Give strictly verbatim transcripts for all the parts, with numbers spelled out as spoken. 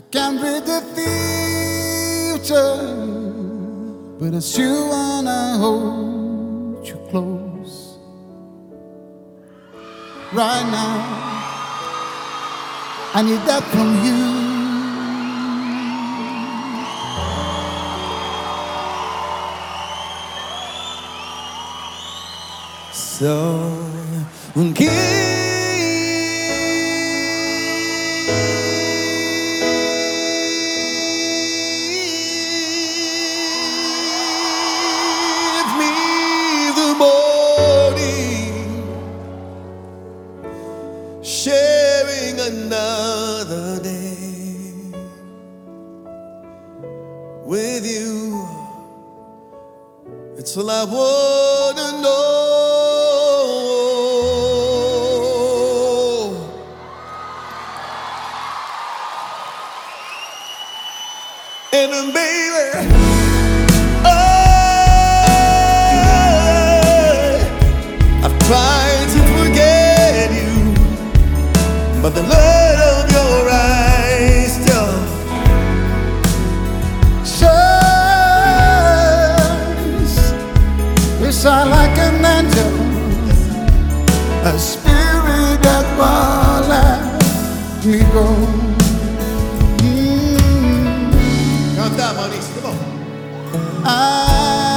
Can't read the future, but it's you wanna hold you close. Right now, I need that from you. So give sharing another day with you. It's all I wanna know. And uh, baby, oh, I've tried to forget you, but the light of your eyes still shines. You shine like an angel, a spirit that won't let me go. Mm. Count that, Maurice, come on. I,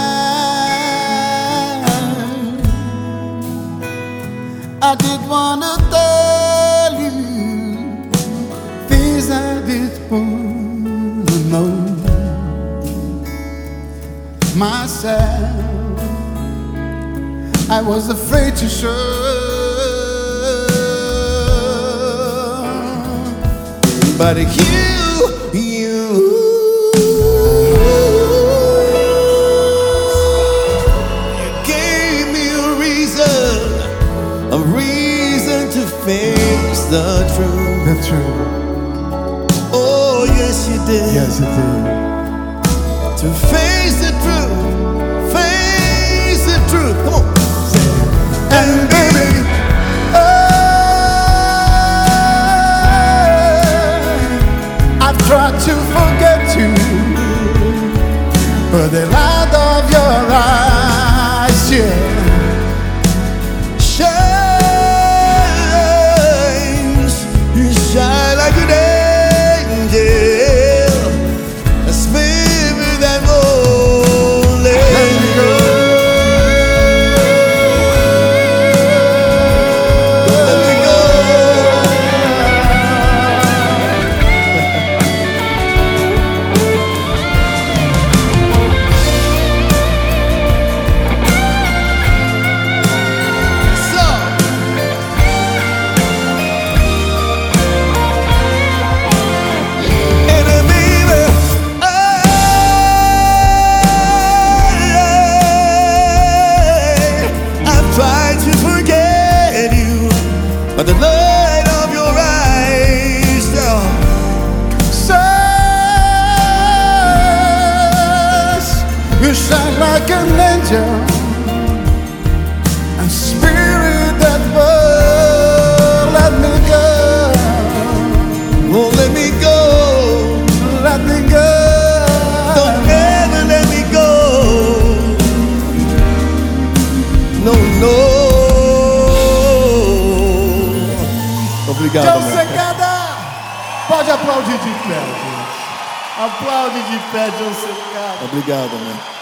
I did wanna tell you things I did wanna know myself. I was afraid to show, but you, you, you gave me a reason, a reason to face the truth. the truth. Oh, yes, you did. Yes, it did. To face the truth, face the truth. Come on. And baby, oh, I've tried to forget you, but the light of your eyes, yeah, shines. You shine like an angel, a spirit that won't let me go. But the light of your eyes still shines. You shine like an angel, a spirit that won't let me go, won't let me go, let me go. Don't ever let me go. No, no. Obrigado, João Secada! Pode aplaudir de pé, gente. Aplaude de pé, João Secada. Obrigado, né?